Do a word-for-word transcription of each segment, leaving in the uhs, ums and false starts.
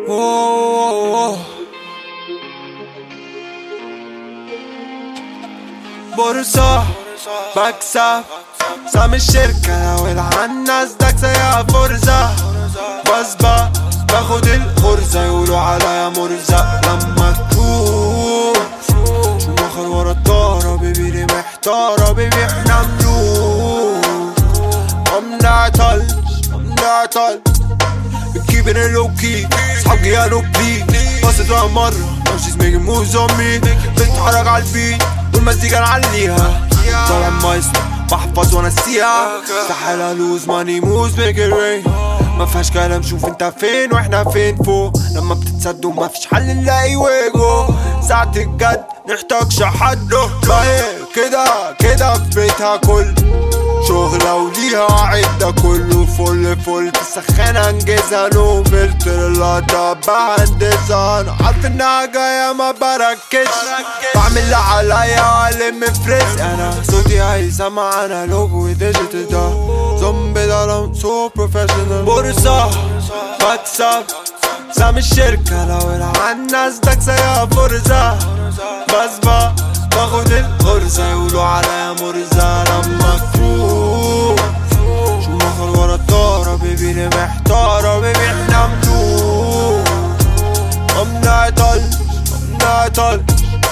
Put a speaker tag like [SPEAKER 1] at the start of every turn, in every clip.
[SPEAKER 1] أوه. بورصة بكسب سهم الشركة لو العناس داكسة يا فرزة بسبق باخد الغرزة يقولوا عليا مرزق لما تكون شو مخر ورا الطارة بيبي لي محتارة بيبي احنا ملوك منعطلش منعطل keeping it low key صحابي يا نو بلي بصت ولا مرة now she's making moves on me بتتحرك عالبيت والمزيكا نعليها طالع مايسترو بحفظ وانا نسيها استحالة لوز ماني موز ميك ات رين ما فيهاش كلام شوف انت فين واحنا فين فوق لما بتتصدوا ما فيش حل نلاقي وجهه ساعة الجد نحتاجش حد فاهم كده كده في بيتها كل شغلة وليها عدة كله فل فل تسخنها انجزها نو فلتر اللقطة بهندسها انا عارف انها جاية ما بركزش بعمل اللي عليا الم فريز انا صوتي هيسمع انا لوجو ديجيتال ده زومبي ده لون سو بروفيشنال بورصة بكسب سهم الشركة لو العناس داكسة يا فرزة بسبق باخد الغرزة يقولوا عليا مرزة لما تروح شو مخر ورا الطارة بيبي لي محتارة بيبي احنا ملوك منعطلش منعطلش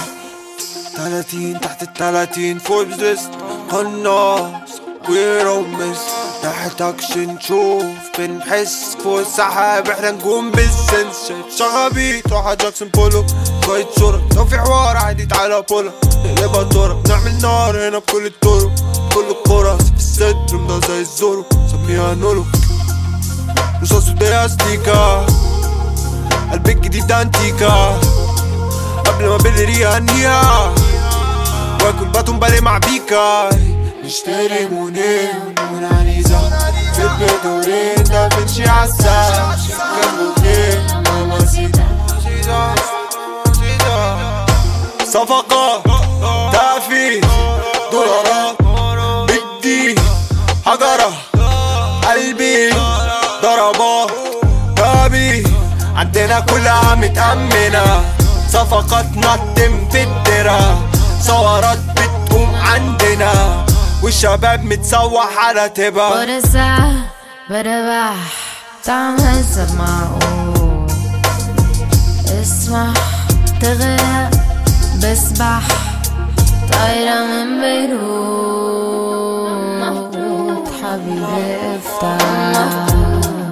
[SPEAKER 1] تلاتين تحت التلاتين فوربس ليست قناص ويرو مس نحتاجش نشوف بنحس فوق السحاب احنا نقوم بالسنس شايف شغبيط روح جاكسون بولو شوية صورة لو في حوار عادي تعالى بولا نقلبها دورة نعمل نار هنا بكل الطرق كل القرى في الصدر مدا زي الزورو سميها نولو رصاص وديها ستيكا قلبي الجديد ده انتيكا قبل ما بلريها نيها واكل باتون بالي مع بيكا نشتري مونين ونعنيزة في البدورين دافنشي عالساعة كمبوكين ماما سيدا صفقة تافي دولارات بدي حجرة قلبي ضربات بابي عندنا كلها متأمنة صفقاتنا تتم في الدرة صورات بتقوم عندنا والشباب متسوح على تبا
[SPEAKER 2] بورصة بربح طعم حسب معقول اسمح تغرق بسبح طايرة من بيروت حبيبي افتح